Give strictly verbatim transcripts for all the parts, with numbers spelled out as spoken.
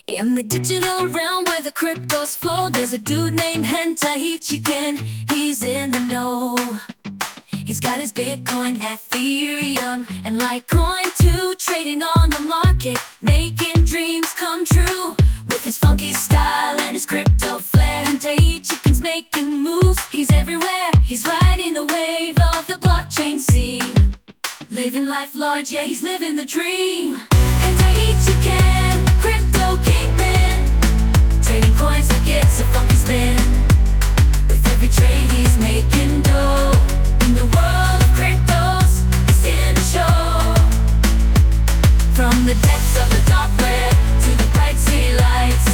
In the digital realm where the cryptos flow, there's a dude named Hentai Ichiken. He's in the know. He's got his Bitcoin, Ethereum, and Litecoin too, trading on the market, making dreams come true. With his funky style and his crypto flair, Hentai Ichiken's making moves. He's everywhere, he's riding the wave of the blockchain scene. Living life large, yeah, he's living the dream. Hentai Ichiken, crypto kingpin, trading coins like it's a funky spin. With every trade he's making dough. In the world of cryptos, he's in the show. From the depths of the dark web to the bright city lights,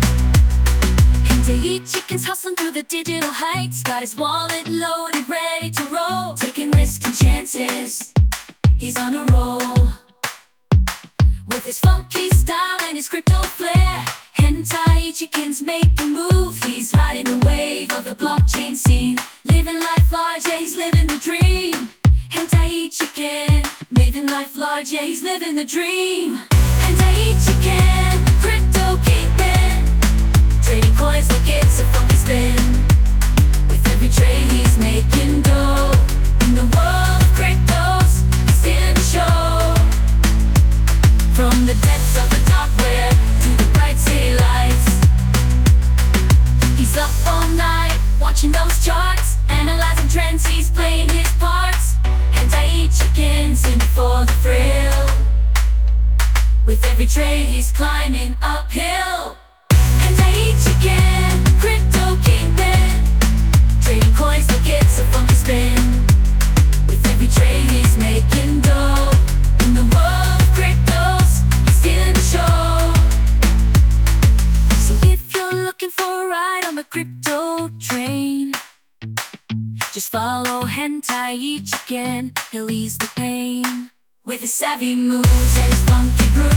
Hentai Ichiken's hustling through the digital heights. Got his wallet loaded, ready to roll, taking risks and chances. He's on a roll. With his funky style and his crypto flair, Hentai Ichiken's making moves. He's riding the wave of the blockchain scene. Living life large, yeah, he's living the dream. Hentai Ichiken, living life large, yeah, he's living the dream. Hentai Ichiken, crypto kingpin, trading coins like it's a funky spin. With every trade he's making dough. In the world of cryptos, he's in the show. From the depths of the dark web to the bright city lights, he's up all night, watching those charts, analyzing trends, he's playing his parts. Hentai Ichiken's in for the thrill. With every trade he's climbing uphill. Hentai Ichiken, crypto kingpin, trading coins like it's a funky spin. With every trade he's making dough. In the world of cryptos, he's in the show. So if you're looking for a ride on the crypto train, just follow Hentai Ichiken, he'll ease the pain. With his savvy moves and his funky groove,